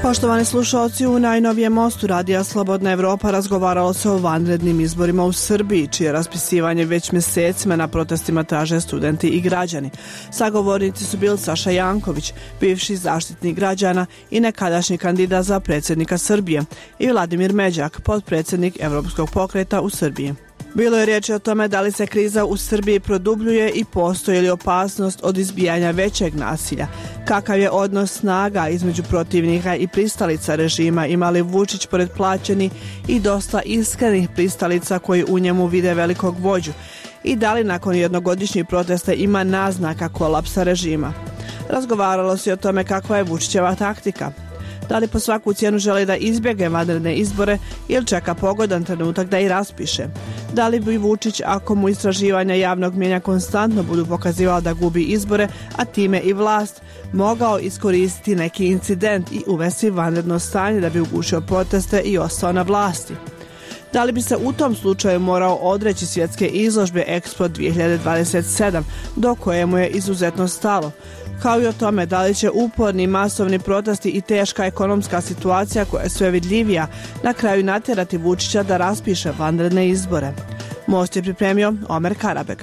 Poštovani slušalci, u najnovijem mostu Radija Slobodna Evropa razgovaralo se o vanrednim izborima u Srbiji, čije raspisivanje već mjesecima na protestima traže studenti i građani. Sagovornici su bili Saša Janković, bivši zaštitnik građana i nekadašnji kandidat za predsjednika Srbije, i Vladimir Međak, potpredsjednik Evropskog pokreta u Srbiji. Bilo je riječi o tome da li se kriza u Srbiji produbljuje i postoji li opasnost od izbijanja većeg nasilja. Kakav je odnos snaga između protivnika i pristalica režima, ima li Vučić pored plaćenih i dosta iskrenih pristalica koji u njemu vide velikog vođu, i da li nakon jednogodišnjih protesta ima naznaka kolapsa režima. Razgovaralo se o tome kakva je Vučićeva taktika. Da li po svaku cijenu želi da izbjegne vanredne izbore ili čeka pogodan trenutak da ih raspiše? Da li bi Vučić, ako mu istraživanja javnog mnijenja konstantno budu pokazivala da gubi izbore, a time i vlast, mogao iskoristiti neki incident i uvesti vanredno stanje da bi ugušio proteste i ostao na vlasti? Da li bi se u tom slučaju morao odreći svjetske izložbe Expo 2027, do koje mu je izuzetno stalo? Kao i o tome da li će uporni masovni protesti i teška ekonomska situacija koja je sve vidljivija na kraju natjerati Vučića da raspiše vanredne izbore. Most je pripremio Omer Karabek.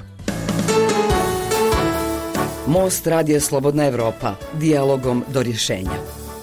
Most Radija Slobodna Evropa, dijalogom do rješenja.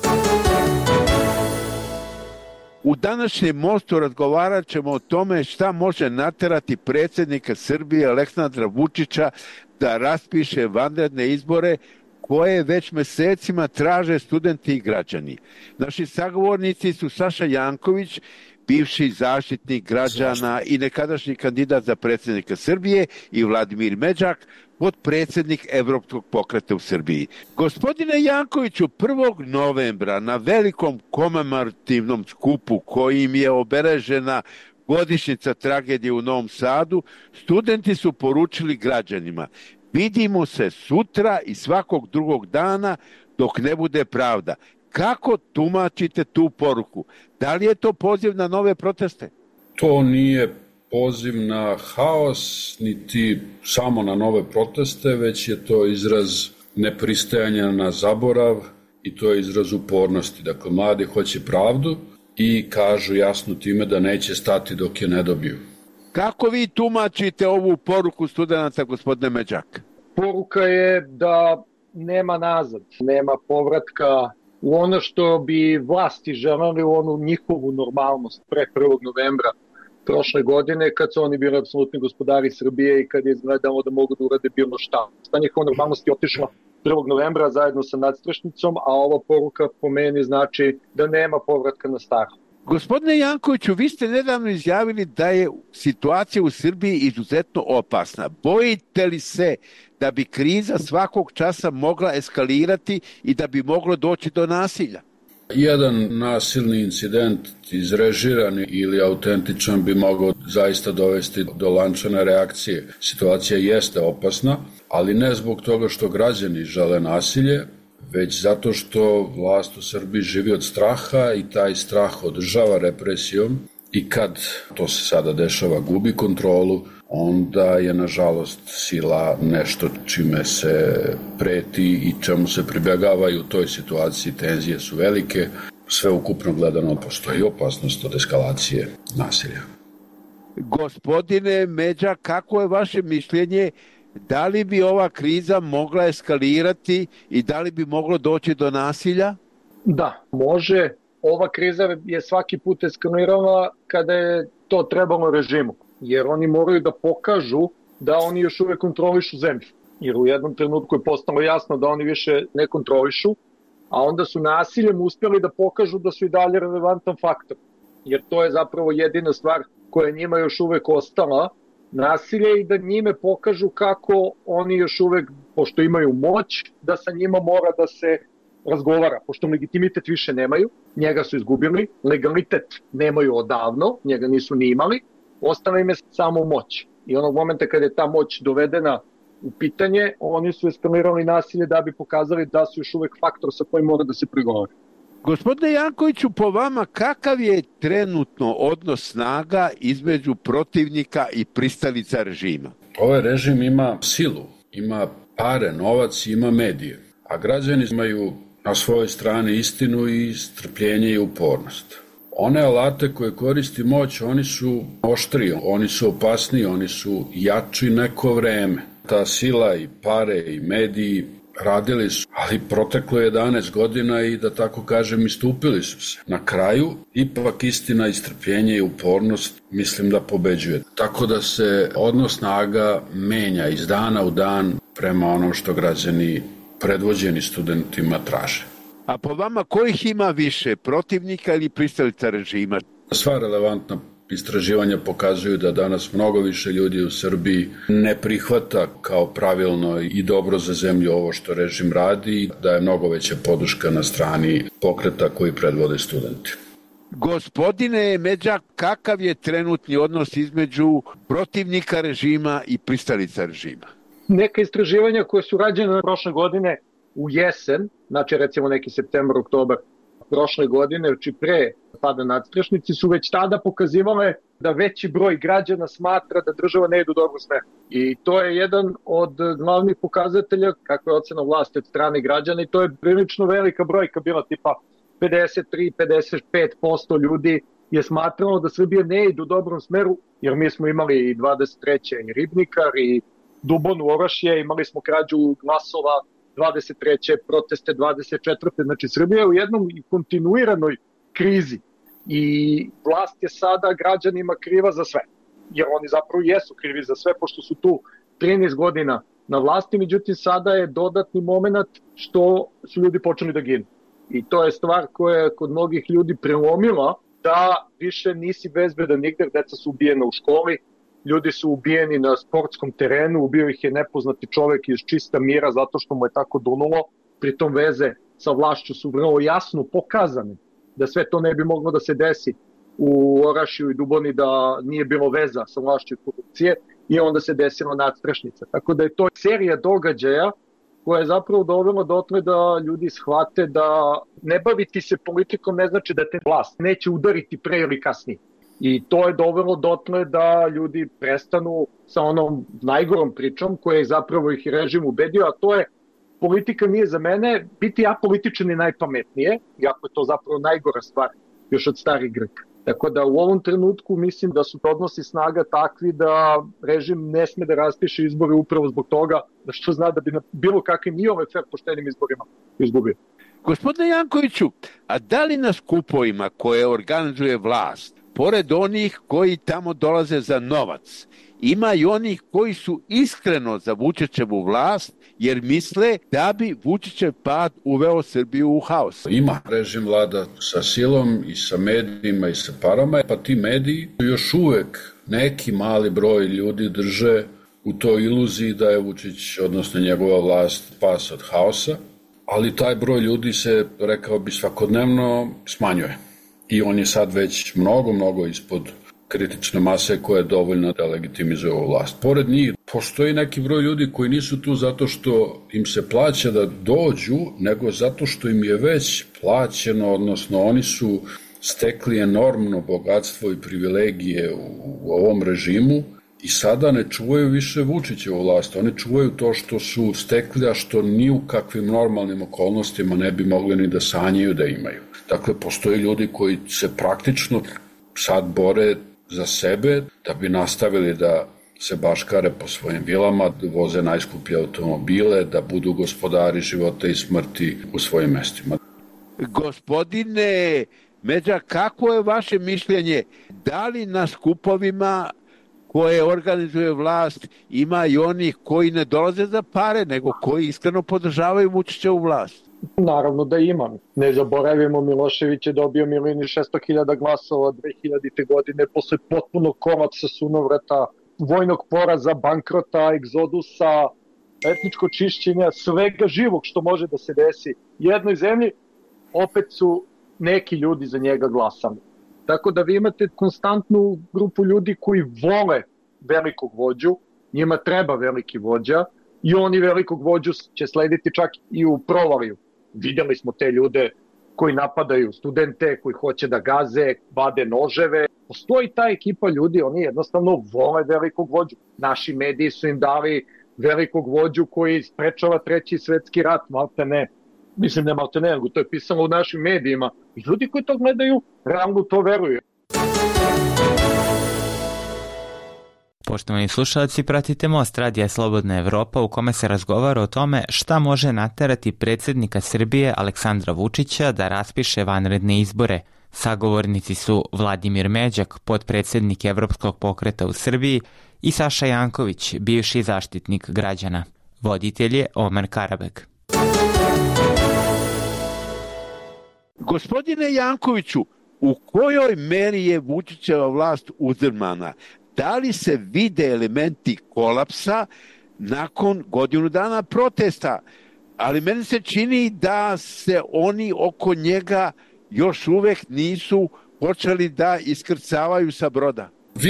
U današnjem mostu razgovarat ćemo o tome šta može natjerati predsjednika Srbije Aleksandra Vučića da raspiše vanredne izbore koje već mjesecima traže studenti i građani. Naši sagovornici su Saša Janković, bivši zaštitnik građana i nekadašnji kandidat za predsjednika Srbije, i Vladimir Međak, potpredsjednik Evropskog pokreta u Srbiji. Gospodine Jankoviću, 1. novembra na velikom komemorativnom skupu kojim je obeležena godišnjica tragedije u Novom Sadu, studenti su poručili građanima: vidimo se sutra i svakog drugog dana dok ne bude pravda. Kako tumačite tu poruku? Da li je to poziv na nove proteste? To nije poziv na haos, niti samo na nove proteste, već je to izraz nepristajanja na zaborav i to je izraz upornosti. Dakle, mladi hoće pravdu i kažu jasno time da neće stati dok je ne dobiju. Kako vi tumačite ovu poruku studenta, gospodine Međak? Poruka je da nema nazad, nema povratka u ono što bi vlasti želeli, u onu njihovu normalnost pre 1. novembra prošle godine, kad su oni bili apsolutni gospodari Srbije i kad je izgledalo da mogu da urade bilo šta. Ta njihova normalnost je otišla 1. novembra zajedno sa nadstrešnicom, a ova poruka po meni znači da nema povratka na staro. Gospodine Jankoviću, vi ste nedavno izjavili da je situacija u Srbiji izuzetno opasna. Bojite li se da bi kriza svakog časa mogla eskalirati i da bi moglo doći do nasilja? Jedan nasilni incident, izrežiran ili autentičan, bi mogao zaista dovesti do lančane reakcije. Situacija jeste opasna, ali ne zbog toga što građani žele nasilje, već zato što vlast u Srbiji živi od straha i taj strah održava represijom, i kad to se sada dešava, gubi kontrolu, onda je nažalost sila nešto čime se preti i čemu se pribjegavaju. U toj situaciji tenzije su velike, sve ukupno gledano postoji opasnost od eskalacije nasilja. Gospodine Međa, kako je vaše mišljenje? Da li bi ova kriza mogla eskalirati i da li bi moglo doći do nasilja? Da, može. Ova kriza je svaki put eskalirala kada je to trebalo režimu, jer oni moraju da pokažu da oni još uvek kontrolišu zemlju. Jer u jednom trenutku je postalo jasno da oni više ne kontrolišu, a onda su nasiljem uspjeli da pokažu da su i dalje relevantan faktor. Jer to je zapravo jedina stvar koja je njima još uvek ostala, nasilje, i da njime pokažu kako oni još uvek, pošto imaju moć, da sa njima mora da se razgovara, pošto legitimitet više nemaju, njega su izgubili, legalitet nemaju odavno, njega nisu ni imali, ostala im je samo moć. I onog momenta kada je ta moć dovedena u pitanje, oni su eskalirali nasilje da bi pokazali da su još uvek faktor sa kojim mora da se pregovori. Gospodine Jankoviću, po vama kakav je trenutno odnos snaga između protivnika i pristalica režima? Ovaj režim ima silu, ima pare, novac, ima medije, a građani imaju na svojoj strani istinu i strpljenje i upornost. One alate koje koristi moć, oni su oštriji, oni su opasniji, oni su jači neko vreme. Ta sila i pare i mediji radili su, ali proteklo 11 godina i da tako kažem istupili su se. Na kraju, ipak istina i strpljenje i upornost mislim da pobeđuje. Tako da se odnos snaga menja iz dana u dan prema onom što građani predvođeni studentima traže. A po vama kojih ima više, protivnika ili pristalica režima? Sva relevantna istraživanja pokazuju da danas mnogo više ljudi u Srbiji ne prihvata kao pravilno i dobro za zemlju ovo što režim radi, da je mnogo veća podrška na strani pokreta koji predvode studenti. Gospodine Međak, kakav je trenutni odnos između protivnika režima i pristalica režima? Neka istraživanja koje su rađene prošle godine u jesen, znači recimo neki septembar, oktobar prošle godine, znači pre pada nadstrešnici, su već tada pokazivale da veći broj građana smatra da država ne ide u dobru smeru. I to je jedan od glavnih pokazatelja kakva je ocena vlasti od strane građana i to je prilično velika brojka bila, tipa 53-55% ljudi je smatralo da Srbija ne ide u dobrom smeru, jer mi smo imali i 23. i Ribnikar i Dubonu Orašje, imali smo krađu glasova 23. proteste 24. Znači Srbija je u jednom kontinuiranoj krizi i vlast je sada građanima kriva za sve. Jer oni zapravo jesu krivi za sve pošto su tu 13 godina na vlasti, međutim sada je dodatni moment što su ljudi počeli da ginu. I to je stvar koja je kod mnogih ljudi prelomila da više nisi bezbedan nigde, deca su ubijena u školi, ljudi su ubijeni na sportskom terenu, ubio ih je nepoznati čovek iz čista mira zato što mu je tako dunulo, pritom veze sa vlašću su vrlo jasno pokazane, da sve to ne bi moglo da se desi u Orašju i Duboni da nije bilo veza sa vlašću i korupcije i onda se desila nadstrešnica. Tako da je to serija događaja koja je zapravo dovela dotle da ljudi shvate da ne baviti se politikom ne znači da te vlast neće udariti pre ili kasnije. I to je dovelo dotle da ljudi prestanu sa onom najgorom pričom koja je zapravo ih režim ubedio, a to je politika nije za mene, biti apolitičan je najpametnije, iako je to zapravo najgora stvar još od starih Grka. Tako da u ovom trenutku mislim da su odnosi snaga takvi da režim ne sme da raspiše izbore upravo zbog toga da što zna da bi na bilo kakvim i ove fer poštenim izborima izgubio. Gospodine Jankoviću, a da li na skupovima koje organizuje vlast, pored onih koji tamo dolaze za novac, ima i onih koji su iskreno za Vučićevu vlast jer misle da bi Vučićev pad uveo Srbiju u haos? Ima, režim vlada sa silom i sa medijima i sa parama, pa ti mediji još uvek neki mali broj ljudi drže u toj iluziji da je Vučić, odnosno njegova vlast, spas od haosa, ali taj broj ljudi se, rekao bi, svakodnevno smanjuje. I on je sad već mnogo ispod kritične mase koja je dovoljna da legitimizuje ovu vlast. Pored njih postoji neki broj ljudi koji nisu tu zato što im se plaća da dođu, nego zato što im je već plaćeno, odnosno oni su stekli enormno bogatstvo i privilegije u ovom režimu i sada ne čuvaju više Vučićevu vlast. Oni čuvaju to što su stekli, a što ni u kakvim normalnim okolnostima ne bi mogli ni da sanjaju da imaju. Dakle, postoje ljudi koji se praktično sad bore za sebe da bi nastavili da se baškare po svojim vilama, da voze najskuplje automobile, da budu gospodari života i smrti u svojim mestima. Gospodine Međak, kako je vaše mišljenje? Da li na skupovima koje organizuje vlast ima i onih koji ne dolaze za pare, nego koji iskreno podržavaju Vučićevu vlast? Naravno da imam. Ne zaboravimo, Milošević je dobio 1.600.000 glasova 2000. godine posle potpunog kolapsa sunovrata, vojnog poraza, bankrota, egzodusa, etničko čišćenja, svega živog što može da se desi jednoj zemlji, opet su neki ljudi za njega glasali. Tako da vi imate konstantnu grupu ljudi koji vole velikog vođu, njima treba veliki vođa i oni velikog vođu će slediti čak i u provaliju. Videli smo te ljude koji napadaju studente, koji hoće da gaze, vade noževe. Postoji ta ekipa ljudi, oni jednostavno vole velikog vođu. Naši mediji su im dali velikog vođu koji sprečava 3. svetski rat, malte ne. Mislim, nema te nego, to je pisano u našim medijima. I ljudi koji to gledaju, realno to veruju. Poštovani slušalci, pratite Most Radija Slobodna Evropa u kome se razgovara o tome šta može naterati predsjednika Srbije Aleksandra Vučića da raspiše vanredne izbore. Sagovornici su Vladimir Međak, potpredsjednik Evropskog pokreta u Srbiji, i Saša Janković, bivši zaštitnik građana. Voditelj je Omer Karabek. Gospodine Jankoviću, u kojoj meri je Vučićeva vlast uzdrmana? Da li se vide elementi kolapsa nakon godinu dana protesta? Ali meni se čini da se oni oko njega još uvek nisu počeli da iskrcavaju sa broda.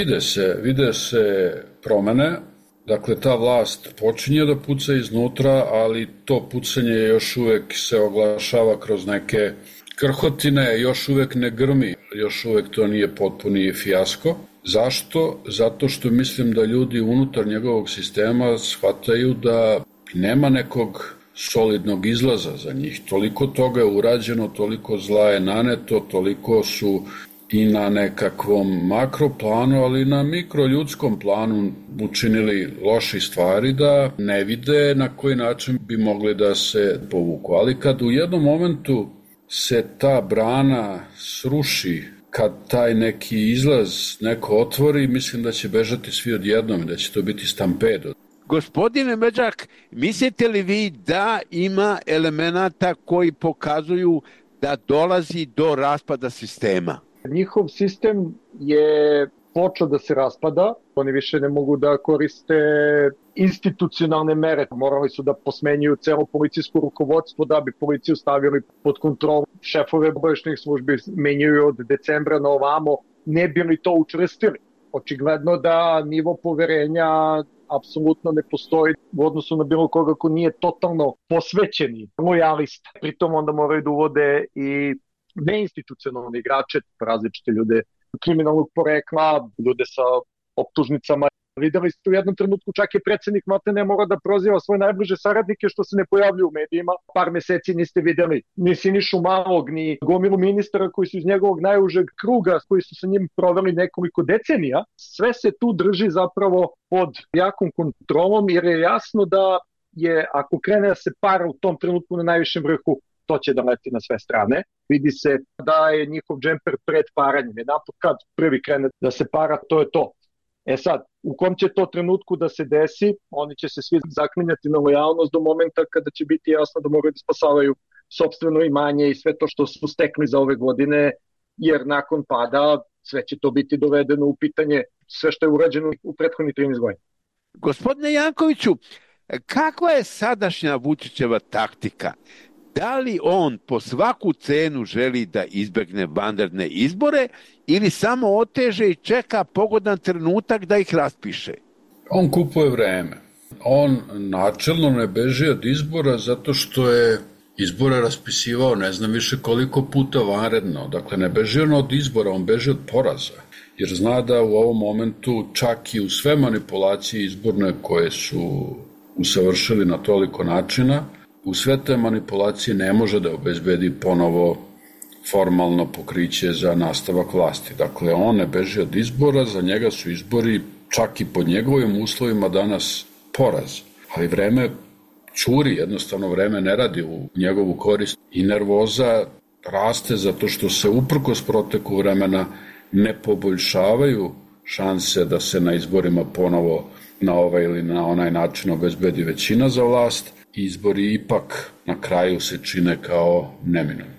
Vide se promene. Dakle, ta vlast počinje da puca iznutra, ali to pucanje još uvek se oglašava kroz neke krhotine, još uvek ne grmi, još uvek to nije potpuni fijasko. Zašto? Zato što mislim da ljudi unutar njegovog sistema shvataju da nema nekog solidnog izlaza za njih. Toliko toga je urađeno, toliko zla je naneto, toliko su i na nekakvom makroplanu, ali i na mikroljudskom planu učinili loši stvari da ne vide na koji način bi mogli da se povuku. Ali kad u jednom momentu se ta brana sruši, kad taj neki izlaz neko otvori, mislim da će bežati svi odjednom i da će to biti stampedo. Gospodine Međak, mislite li vi da ima elemenata koji pokazuju da dolazi do raspada sistema? Njihov sistem je počeo da se raspada, oni više ne mogu da koriste institucionalne mere, morali su da posmenjuju celo policijsko rukovodstvo da bi policiju stavili pod kontrolu. Šefove obaveštajnih službi menjaju od decembra na ovamo, ne bi li to učvrstili. Očigledno da nivo poverenja apsolutno ne postoji u odnosu na bilo koga ko nije totalno posvećeni lojalista. Pritom onda moraju da uvode i neinstitucionalne igrače, različite ljude kriminalnog porekla, ljude sa optužnicama. Videli ste u jednom trenutku čak je predsjednik ne mora da proziva svoje najbliže saradnike što se ne pojavljuju u medijima. Par meseci niste videli ni Sinišu Malog, ni gomilu ministara koji su iz njegovog najužeg kruga, koji su sa njim proveli nekoliko decenija. Sve se tu drži zapravo pod jakom kontrolom jer je jasno da je, ako krene da se para u tom trenutku na najvišem vrhu, to će da leti na sve strane. Vidi se da je njihov džemper pred paranjem. Jedanput kad prvi krene da se para, to je to. E sad, u kom će to trenutku da se desi, oni će se svi zaklinjati na lojalnost do momenta kada će biti jasno da moraju da spasavaju sopstveno imanje i sve to što su stekli za ove godine, jer nakon pada sve će to biti dovedeno u pitanje, sve što je urađeno u prethodnih 13 godina. Gospodine Jankoviću, kakva je sadašnja Vučićeva taktika? Da li on po svaku cenu želi da izbegne vanredne izbore ili samo oteže i čeka pogodan trenutak da ih raspiše? On kupuje vreme. On načelno ne beži od izbora zato što je izbore raspisivao ne znam više koliko puta vanredno. Dakle, ne beži on od izbora, on beži od poraza. Jer zna da u ovom momentu čak i u sve manipulacije izborne koje su usavršili na toliko načina, u sve te manipulacije ne može da obezbedi ponovo formalno pokriće za nastavak vlasti. Dakle, on ne beži od izbora, za njega su izbori čak i pod njegovim uslovima danas poraz. Ali vreme curi, jednostavno vreme ne radi u njegovu korist i nervoza raste zato što se uprkos proteku vremena ne poboljšavaju šanse da se na izborima ponovo na ovaj ili na onaj način obezbedi većina za vlast. Izbori ipak na kraju se čine kao neminovni.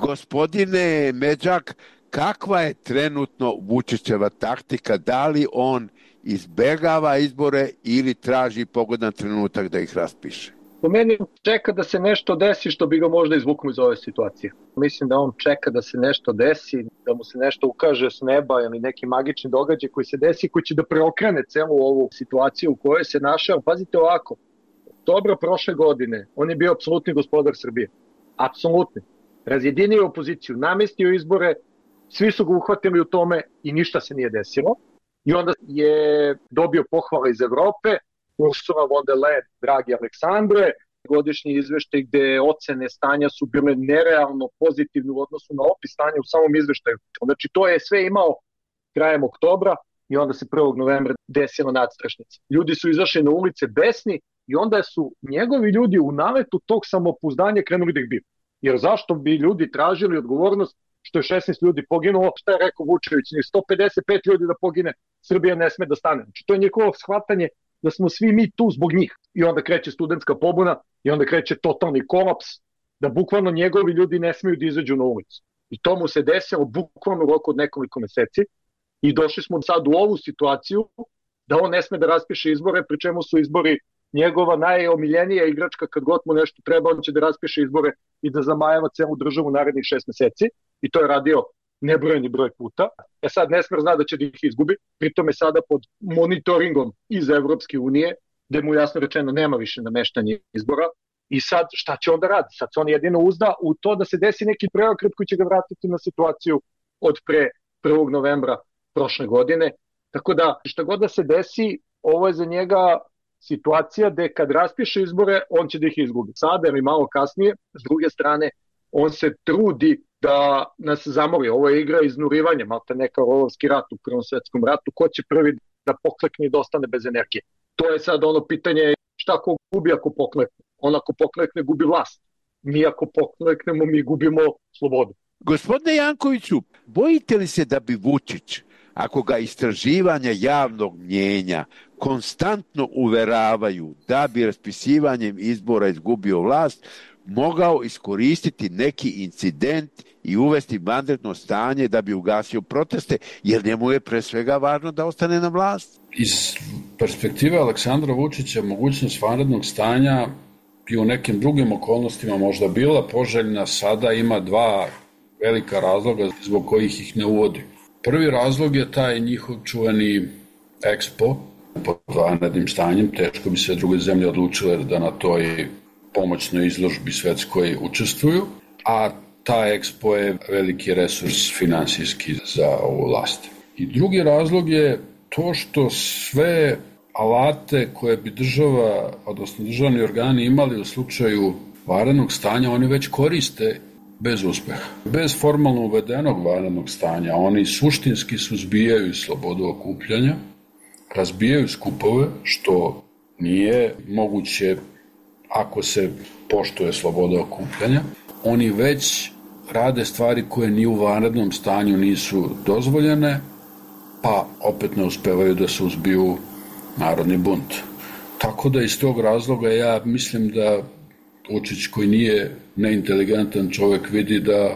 Gospodine Međak, kakva je trenutno Vučićeva taktika? Da li on izbegava izbore ili traži pogodan trenutak da ih raspiše? Po meni čeka da se nešto desi što bi ga možda izvuklo iz ove situacije. Mislim da on čeka da se nešto desi, da mu se nešto ukaže s neba ili neki magični događaj koji se desi, koji će da preokrene celu ovu situaciju u kojoj se našao. Pazite ovako, oktobra prošle godine on je bio apsolutni gospodar Srbije. Apsolutni. Razjedinio opoziciju, namestio izbore, svi su ga uhvatili u tome i ništa se nije desilo. I onda je dobio pohvale iz Evrope, Ursula von der Leyen, dragi Aleksandre, godišnji izveštaj gde ocene stanja su bile nerealno pozitivne u odnosu na opis stanja u samom izveštaju. Znači to je sve imao krajem oktobra i onda se 1. novembra desila nadstrešnica. Ljudi su izašli na ulice besni i onda su njegovi ljudi u naletu tog samopouzdanja krenuli da ih biju. Jer zašto bi ljudi tražili odgovornost što je 16 ljudi poginulo, šta je rekao Vučević, 155 ljudi da pogine, Srbija ne sme da stane. Znači to je njihovo shvatanje da smo svi mi tu zbog njih. I onda kreće studentska pobuna i onda kreće totalni kolaps, da bukvalno njegovi ljudi ne smeju da izađu na ulicu. I to mu se desilo bukvalno u roku od nekoliko meseci i došli smo sad u ovu situaciju da on ne sme da raspiše izbore, pri čemu su izbori njegova najomiljenija igračka, kad god mu nešto treba, on će da raspiše izbore i da zamajava celu državu narednih 6 meseci. I to je radio nebrojeni broj puta. Sad Nesmer zna da će da ih izgubi, pritom je sada pod monitoringom iz Evropske unije, gde mu jasno rečeno nema više nameštanja izbora. I sad šta će onda radi? Sad se on jedino uzda u to da se desi neki preokret koji će ga vratiti na situaciju od pre 1. novembra prošle godine. Tako da šta god da se desi, ovo je za njega situacija gde kad raspiše izbore, on će da ih izgubi. Sada ili malo kasnije, s druge strane, on se trudi da nas zamori. Ovo je igra iznurivanja, malta neka rolovski rat u Prvom svetskom ratu. Ko će prvi da poklekne i da ostane bez energije? To je sad ono pitanje šta ko gubi ako poklekne. On ako poklekne gubi vlast. Mi ako pokleknemo, mi gubimo slobodu. Gospodine Jankoviću, bojite li se da bi Vučić, ako ga istraživanja javnog mnjenja konstantno uveravaju da bi raspisivanjem izbora izgubio vlast, mogao iskoristiti neki incident i uvesti vanredno stanje da bi ugasio proteste, jer njemu je pre svega važno da ostane na vlast? Iz perspektive Aleksandra Vučića mogućnost vanrednog stanja i u nekim drugim okolnostima možda bila poželjna, sada ima dva velika razloga zbog kojih ih ne uvodi. Prvi razlog je taj njihov čuveni Expo pod vanrednim stanjem. Teško bi se druge zemlje odlučile da na toj pomoćnoj izložbi svetskoj učestvuju, a ta Expo je veliki resurs finansijski za ovu vlast. I drugi razlog je to što sve alate koje bi država, odnosno državni organi imali u slučaju vanrednog stanja, oni već koriste bez uspeha. Bez formalno uvedenog vanrednog stanja oni suštinski suzbijaju slobodu okupljanja, razbijaju skupove, što nije moguće ako se poštuje sloboda okupljanja. Oni već rade stvari koje ni u vanrednom stanju nisu dozvoljene, pa opet ne uspevaju da suzbiju narodni bunt. Tako da iz tog razloga ja mislim da Vučić, koji nije neinteligentan čovjek, vidi da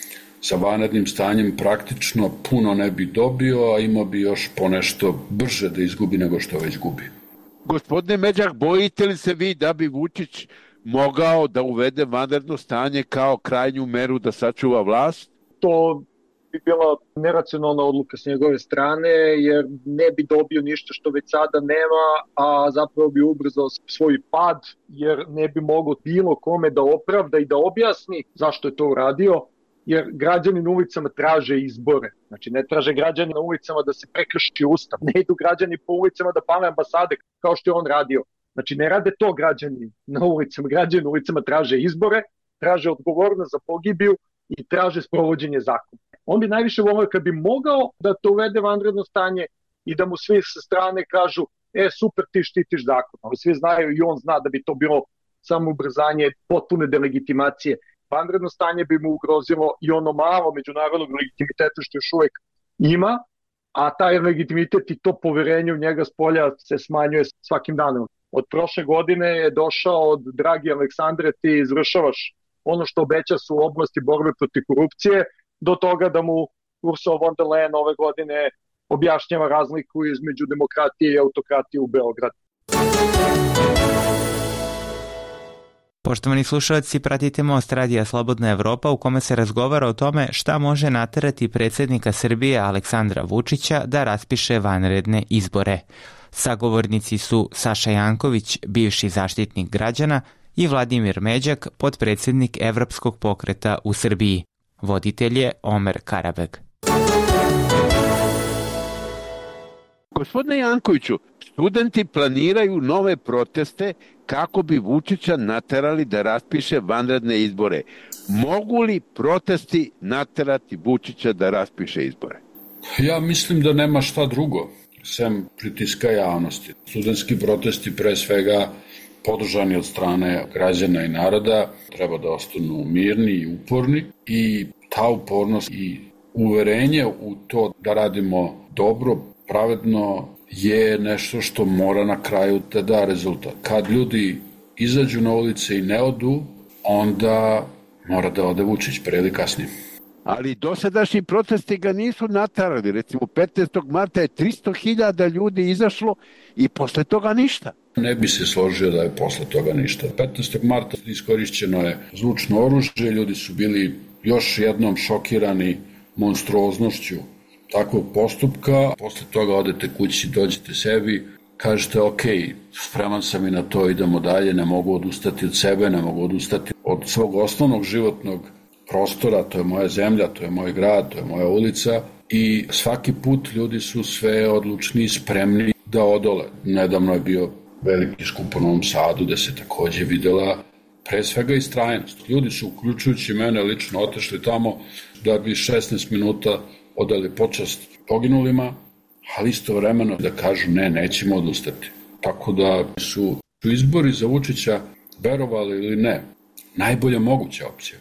sa vanrednim stanjem praktično puno ne bi dobio, a imao bi još ponešto brže da izgubi nego što već gubi. Gospodine Međak, bojite li se vi da bi Vučić mogao da uvede vanredno stanje kao krajnju meru da sačuva vlast? To bi bila neracionalna odluka s njegove strane, jer ne bi dobio ništa što već sada nema, a zapravo bi ubrzao svoj pad, jer ne bi mogao bilo kome da opravda i da objasni zašto je to uradio, jer građani na ulicama traže izbore. Znači, ne traže građani na ulicama da se prekrši ustav, ne idu građani po ulicama da pale ambasade, kao što je on radio. Znači, ne rade to građani na ulicama. Građani na ulicama traže izbore, traže odgovornost za pogibiju i traže sprovođenje zakona. On bi najviše volio kad bi mogao da to uvede vanredno stanje i da mu svi sa strane kažu super, ti štitiš zakon. Ali svi znaju i on zna da bi to bilo samo ubrzanje potpune delegitimacije. Vanredno stanje bi mu ugrozilo i ono malo međunarodnog legitimiteta što još uvek ima, a taj legitimitet i to poverenje u njega s polja se smanjuje svakim danom. Od prošle godine je došao od dragi Aleksandre, ti izvršavaš ono što obeća su u oblasti borbe protiv korupcije, do toga da mu Ursula von der Leyen ove godine objašnjava razliku između demokratije i autokratije u Beogradu. Poštovani slušalci, pratite Most Radija Slobodna Evropa u kome se razgovara o tome šta može naterati predsjednika Srbije Aleksandra Vučića da raspiše vanredne izbore. Sagovornici su Saša Janković, bivši zaštitnik građana, i Vladimir Međak, potpredsjednik Evropskog pokreta u Srbiji. Voditelj je Omer Karabeg. Gospodine Jankoviću, studenti planiraju nove proteste kako bi Vučića naterali da raspiše vanredne izbore. Mogu li protesti naterati Vučića da raspiše izbore? Ja mislim da nema šta drugo, sem pritiska javnosti. Studentski protesti pre svega podržani od strane građana i naroda treba da ostanu mirni i uporni i ta upornost i uverenje u to da radimo dobro, pravedno je nešto što mora na kraju da da rezultat. Kad ljudi izađu na ulice i ne odu, onda mora da ode Vučić pre ili kasnije. Ali dosadašnji protesti ga nisu naterali. Recimo 15. marta je 300.000 ljudi izašlo i posle toga ništa. Ne bi se složio da je posle toga ništa. 15. marta iskorišćeno je zvučno oružje, ljudi su bili još jednom šokirani monstruoznošću takvog postupka. Posle toga odete kući, dođete sebi, kažete ok, spreman sam i na to, idemo dalje, ne mogu odustati od sebe, ne mogu odustati od svog osnovnog životnog prostora, to je moja zemlja, to je moj grad, to je moja ulica i svaki put ljudi su sve odlučni i spremni da odole. Nedavno je bio veliki skup u Novom Sadu gde se takođe videla pre svega istrajnost. Ljudi su, uključujući mene lično, otešli tamo da bi 16 minuta odali počast poginulima, ali istovremeno da kažu ne, nećemo odustati. Tako da su izbori za Vučića, verovali ili ne, najbolja moguća opcija.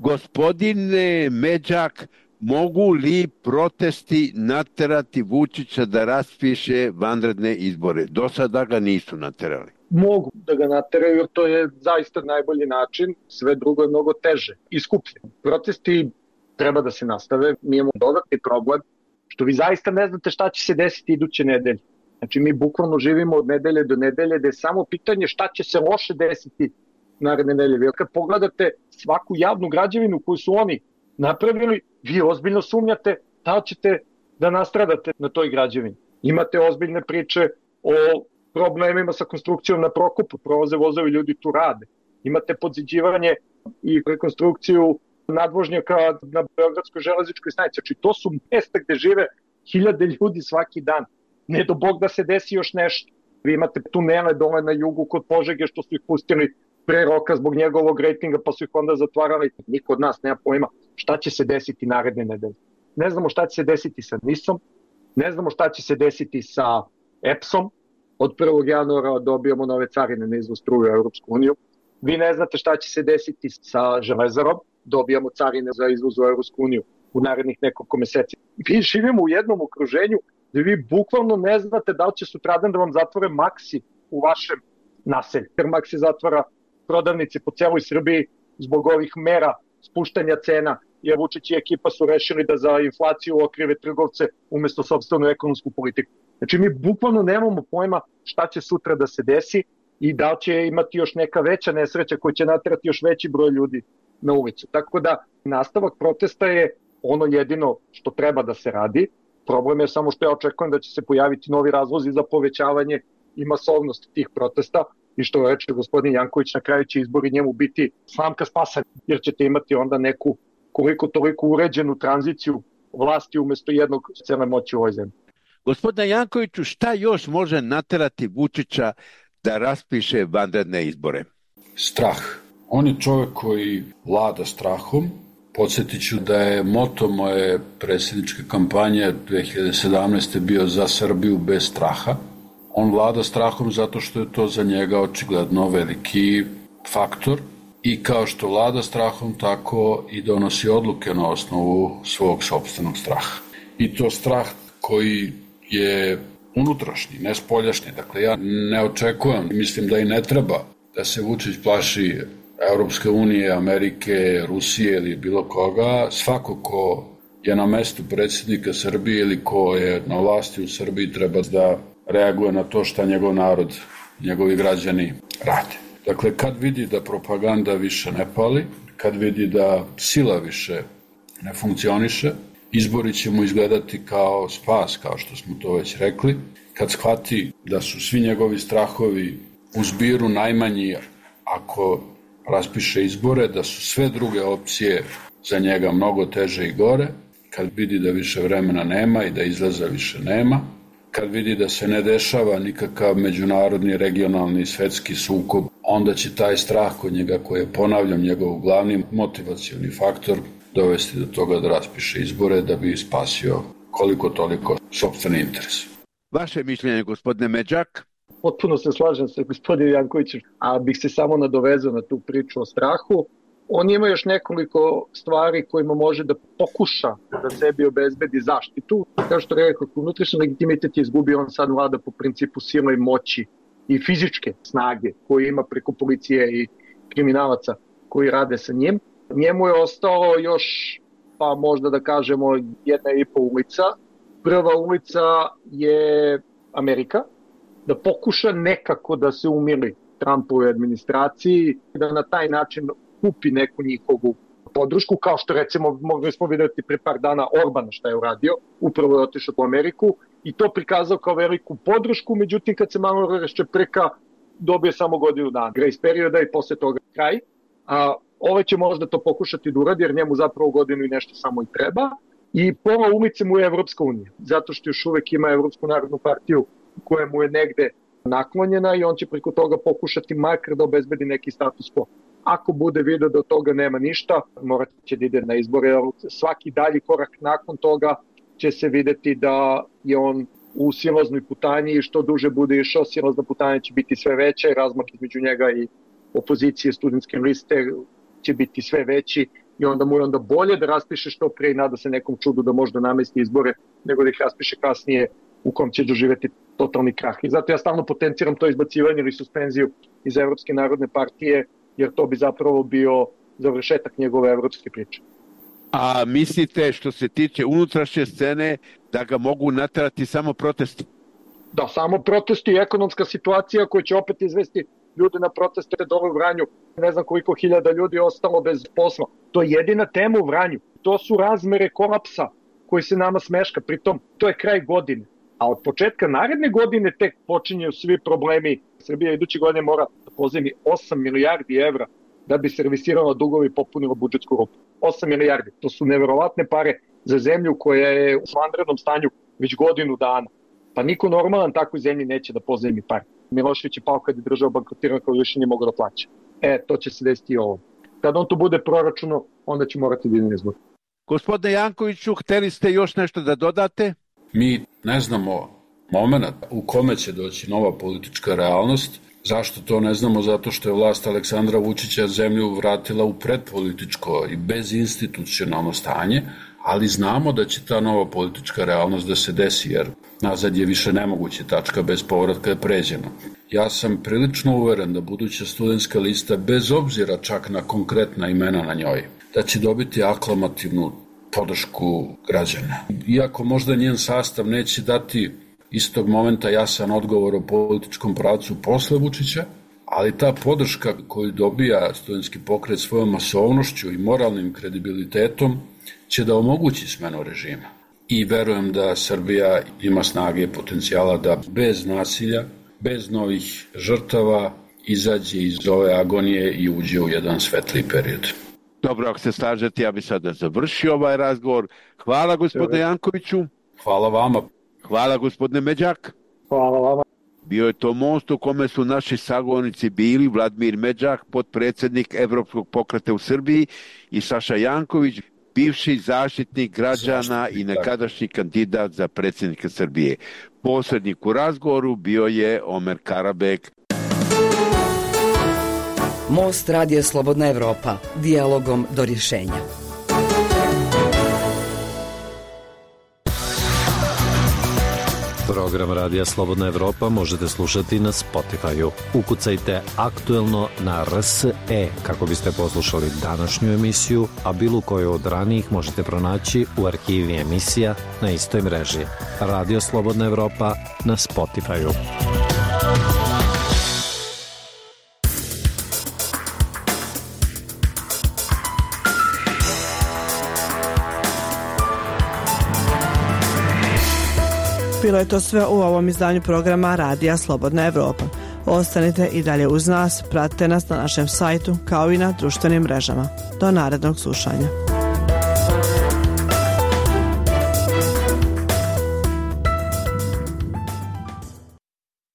Gospodine Međak, mogu li protesti naterati Vučića da raspiše vanredne izbore? Do sada ga nisu naterali. Mogu da ga nateraju, jer to je zaista najbolji način, sve drugo je mnogo teže i skuplje. Protesti treba da se nastave, mi imamo dodatni problem, što vi zaista ne znate šta će se desiti iduće nedelje. Znači mi bukvalno živimo od nedelje do nedelje, da je samo pitanje šta će se loše desiti naredne nedelje. Jer kad pogledate svaku javnu građevinu koju su oni napravili, vi ozbiljno sumnjate da ćete da nastradate na toj građevini. Imate ozbiljne priče o problemima sa konstrukcijom na Prokopu, prolaze vozovi, ljudi tu rade. Imate podziđivanje i rekonstrukciju nadvožnjaka na Beogradskoj železničkoj stanici. Znači to su mesta gde žive hiljade ljudi svaki dan. Ne do Bog da se desi još nešto. Vi imate tunele dole na jugu kod Požege što su ih pustili pre roka zbog njegovog rejtinga pa su ih onda zatvarali. Niko od nas nema pojma šta će se desiti naredne nedelje. Ne znamo šta će se desiti sa NIS-om, ne znamo šta će se desiti sa EPS-om. Od 1. januara dobijamo nove carine na izvoz struje u Europsku uniju. Vi ne znate šta će se desiti sa Železarom, dobijamo carine za izvoz u Europsku uniju u narednih nekoliko meseci. Vi živimo u jednom okruženju gde vi bukvalno ne znate da li će sutradan da vam zatvore Maxi u vašem naselju. Jer Maxi zatvara prodavnice po celoj Srbiji zbog ovih mera spuštanja cena, jer Vučić i ekipa su rešili da za inflaciju okrive trgovce umesto sopstvenu ekonomsku politiku. Znači mi bukvalno nemamo pojma šta će sutra da se desi i da li će imati još neka veća nesreća koja će naterati još veći broj ljudi na ulicu. Tako da nastavak protesta je ono jedino što treba da se radi. Problem je samo što ja očekujem da će se pojaviti novi razlozi za povećavanje i masovnost tih protesta i što reče gospodin Janković, na kraju će izbori njemu biti slamka spasa, jer ćete imati onda neku koliko toliko uređenu tranziciju vlasti umesto jednog cele moći u ovoj zemlji. Gospodine Jankoviću, šta još može naterati Vučića da raspiše vanredne izbore? Strah. On je čovjek koji vlada strahom. Podsjetit ću da je moto moje predsjedničke kampanje 2017. bio za Srbiju bez straha. On vlada strahom zato što je to za njega očigledno veliki faktor i kao što vlada strahom, tako i donosi odluke na osnovu svog sopstvenog straha. I to strah koji je unutrašnji, ne spoljašnji. Dakle, ja ne očekujem, mislim da i ne treba da se Vučić plaši Europske unije, Amerike, Rusije ili bilo koga. Svako ko je na mestu predsjednika Srbije ili ko je na vlasti u Srbiji treba da reaguje na to šta njegov narod, njegovi građani rade. Dakle, kad vidi da propaganda više ne pali, kad vidi da sila više ne funkcioniše, izbori će mu izgledati kao spas, kao što smo to već rekli. Kad shvati da su svi njegovi strahovi u zbiru najmanji ako raspiše izbore, da su sve druge opcije za njega mnogo teže i gore, kad vidi da više vremena nema i da izlaza više nema, kad vidi da se ne dešava nikakav međunarodni, regionalni, svetski sukob, onda će taj strah kod njega, koji je, ponavljam, njegov glavni motivacioni faktor, dovesti do toga da raspiše izbore da bi spasio koliko toliko sopstveni interes. Vaše mišljenje, gospodine Međak? Potpuno se slažem sa gospodinom Jankovićem, a bih se samo nadovezao na tu priču o strahu. On ima još nekoliko stvari kojima može da pokuša da sebi obezbedi zaštitu. Kao što rekao, unutrašnji legitimitet je izgubio, on sad vlada po principu sile i moći i fizičke snage koje ima preko policije i kriminalaca koji rade sa njim. Njemu je ostalo još, pa možda da kažemo, 1,5 ulica. Prva ulica je Amerika, da pokuša nekako da se umiri Trumpovoj administraciji, da na taj način kupi neku njihovu podršku, kao što recimo mogli smo vidjeti pre par dana Orbana šta je uradio, upravo je otišao u Ameriku i to prikazao kao veliku podršku, međutim kad se malo raščepreka dobije samo godinu dana grace perioda i posle toga kraj. A ovaj će možda to pokušati da uradi jer njemu zapravo godinu i nešto samo i treba. I pola ulice mu je Evropska unija, zato što još uvek ima Evropsku narodnu partiju koja mu je negde naklonjena i on će preko toga pokušati makar da obezbedi neki status quo. Ako bude video da od toga nema ništa, morat će da ide na izbore. Svaki dalji korak nakon toga će se videti da je on u silaznoj putanji i što duže bude išao, silazna putanja će biti sve veća i razmak između njega i opozicije studentske liste će biti sve veći i onda mu je onda bolje da raspiše što pre i nada se nekom čudu da možda namesti izbore nego da ih raspiše kasnije u kom će doživeti totalni krah. I zato ja stalno potenciram to izbacivanje ili suspenziju iz Evropske narodne partije, jer to bi zapravo bio završetak njegove evropske priče. A mislite što se tiče unutrašnje scene da ga mogu naterati samo protesti? Da, samo protesti i ekonomska situacija koja će opet izvesti ljude na proteste dole u Vranju. Ne znam koliko hiljada ljudi je ostalo bez posla. To je jedina tema u Vranju. To su razmere kolapsa koji se nama smeška. Pritom, to je kraj godine. A od početka naredne godine tek počinju svi problemi. Srbija iduće godine mora da pozajmi 8 milijardi evra da bi servisirala dugovi i popunila budžetsku rupu. 8 milijardi. To su neverovatne pare za zemlju koja je u vanrednom stanju već godinu dana. Pa niko normalan takvoj zemlji neće da pozajmi pare. Milošević je pao kad je država bankrotirana kao više nije mogao da plaća. To će se desiti i ovo. Kad on to bude proračuno, onda će morati da ide na izbor. Gospodine Jankoviću, hteli ste još nešto da dodate? Mi ne znamo moment u kome će doći nova politička realnost. Zašto to ne znamo? Zato što je vlast Aleksandra Vučića zemlju vratila u predpolitičko i bezinstitucionalno stanje, ali znamo da će ta nova politička realnost da se desi, jer nazad je više nemoguće, tačka bez povratka je pređena. Ja sam prilično uveren da buduća studentska lista, bez obzira čak na konkretna imena na njoj, da će dobiti aklamativnu podršku građana. Iako možda njen sastav neće dati istog momenta jasan odgovor o političkom pravcu posle Vučića, ali ta podrška koju dobija studentski pokret svojom masovnošću i moralnim kredibilitetom će da omogući smenu režima. I verujem da Srbija ima snage i potencijala da bez nasilja, bez novih žrtava izađe iz ove agonije i uđe u jedan svetliji period. Dobro, ako se slažete, ja bih sada završio ovaj razgovor. Hvala gospodine Jankoviću. Hvala vama. Hvala gospodine Međak. Hvala vama. Bio je to most u kome su naši sagovornici bili Vladimir Međak, potpredsjednik Evropskog pokreta u Srbiji, i Saša Janković, bivši zaštitnik građana i nekadašnji kandidat za predsjednika Srbije. Posrednik u razgovoru bio je Omer Karabek. Most Radija Slobodna Evropa, dijalogom do rješenja. Program Radija Slobodna Evropa možete slušati na Spotify-u. Ukucajte aktuelno na RSE kako biste poslušali današnju emisiju, a bilo koju od ranijih možete pronaći u arhivi emisija na istoj mreži. Radio Slobodna Evropa na Spotify-u. Bilo je to sve u ovom izdanju programa Radija Slobodna Evropa. Ostanite i dalje uz nas, pratite nas na našem sajtu kao i na društvenim mrežama. Do narednog slušanja.